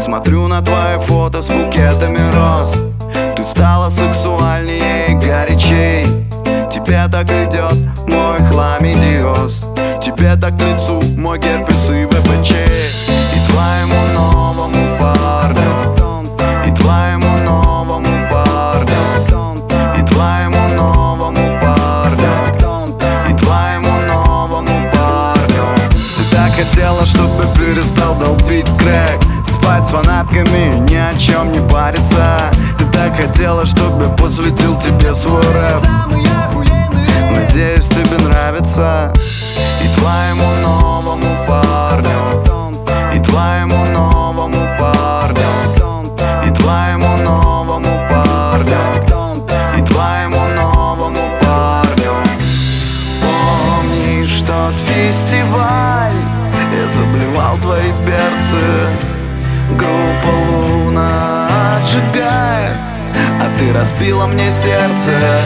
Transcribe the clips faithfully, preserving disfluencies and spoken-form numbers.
Смотрю на твои фото с букетами роз. Ты стала сексуальнее и горячей. Тебе так идет мой хламидиоз. Тебе так к лицу мой герпес и ВПЧ. И твоему новому парню, и твоему новому парню, и твоему новому парню, и твоему новому парню. Ты так хотела, чтобы перестал долбить крэк, спать с фанатками, ни о чем не париться. Ты так хотела, чтобы посвятил тебе свой рэп. Надеюсь, тебе нравится. И твоему новому парню, и твоему новому парню, и твоему новому парню, и твоему новому парню. Помнишь тот фестиваль? Я заблевал твои берцы. Группа Луна отжигает, а ты разбила мне сердце.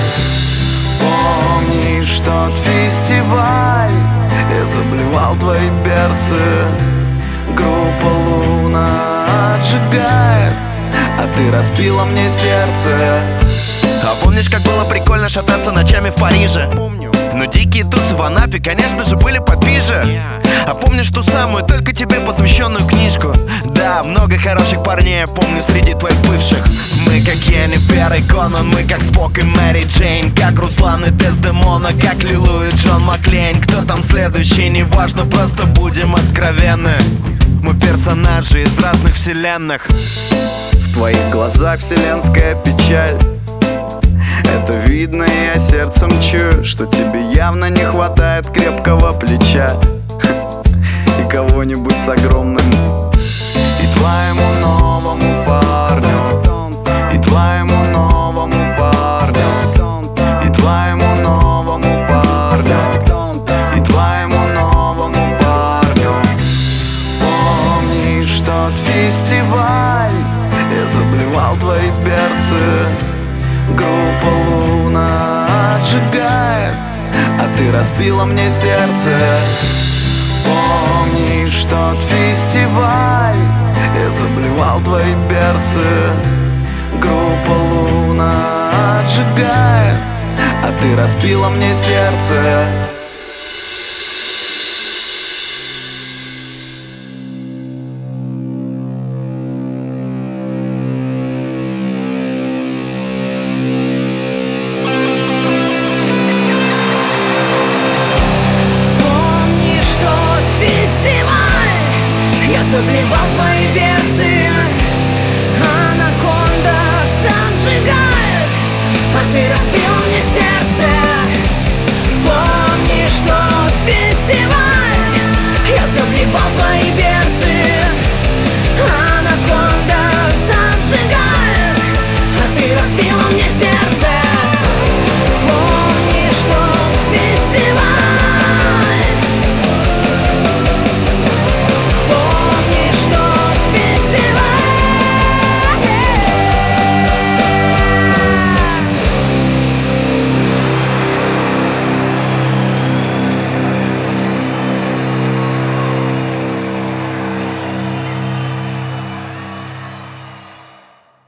Помнишь тот фестиваль? Я заблевал твои берцы. Группа Луна отжигает, а ты разбила мне сердце. А помнишь, как было прикольно шататься ночами в Париже? Помню. Но дикие тусы в Анапе, конечно же, были попиже. А помнишь ту самую, только тебе посвященную книжку? Да, много хороших парней, я помню, среди твоих бывших. Мы как Йеннифер и Конан, мы как Спок и Мэри Джейн, как Руслан и Дездемона, как Лилу и Джон Маклейн. Кто там следующий, неважно, просто будем откровенны. Мы персонажи из разных вселенных. В твоих глазах вселенская печаль. Это видно, и я сердцем чую, что тебе явно не хватает крепкого плеча и кого-нибудь с огромным. И твоему новому парню, и твоему новому парню, и твоему новому парню, и твоему новому парню. Помнишь тот фестиваль? Я заблевал твои берцы. Группа Луна отжигает, а ты разбила мне сердце. Помнишь тот фестиваль? Я заблевал твои берцы. Группа Луна отжигает, а ты разбила мне сердце. Заблевал твои берцы. Анаконда сам сжигает, а ты разбил